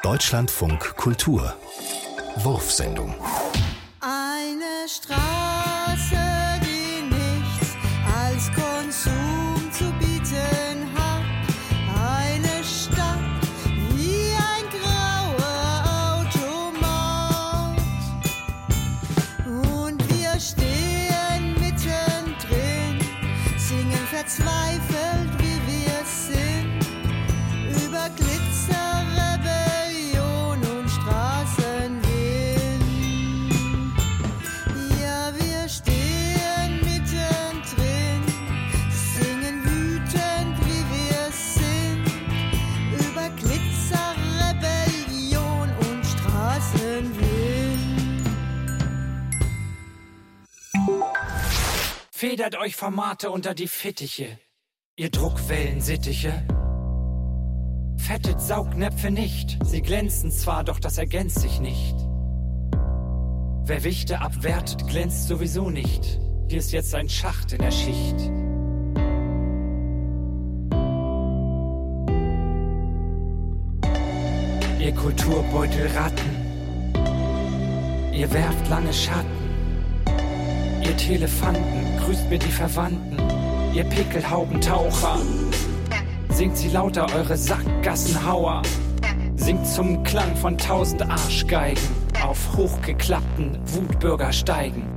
Deutschlandfunk Kultur Wurfsendung. Eine Straße, die nichts als Konsum zu bieten hat. Eine Stadt wie ein grauer Automat. Und wir stehen mittendrin, singen verzweifelt, wie wir sind, über Glitzer, Rebellion und Straßenwind. Ja, wir stehen mittendrin, singen wütend, wie wir sind, über Glitzer, Rebellion und Straßenwind. Federt euch Formate unter die Fittiche, ihr Druckwellensittiche. Fettet Saugnäpfe nicht, sie glänzen zwar, doch das ergänzt sich nicht. Wer Wichte abwertet, glänzt sowieso nicht. Hier ist jetzt ein Schacht in der Schicht. Ihr Kulturbeutelratten, ihr werft lange Schatten. Ihr Telefanten, grüßt mir die Verwandten, ihr Pickelhaubentaucher. Singt sie lauter eure Sackgassenhauer, singt zum Klang von 1000 Arschgeigen auf hochgeklappten Wutbürgersteigen.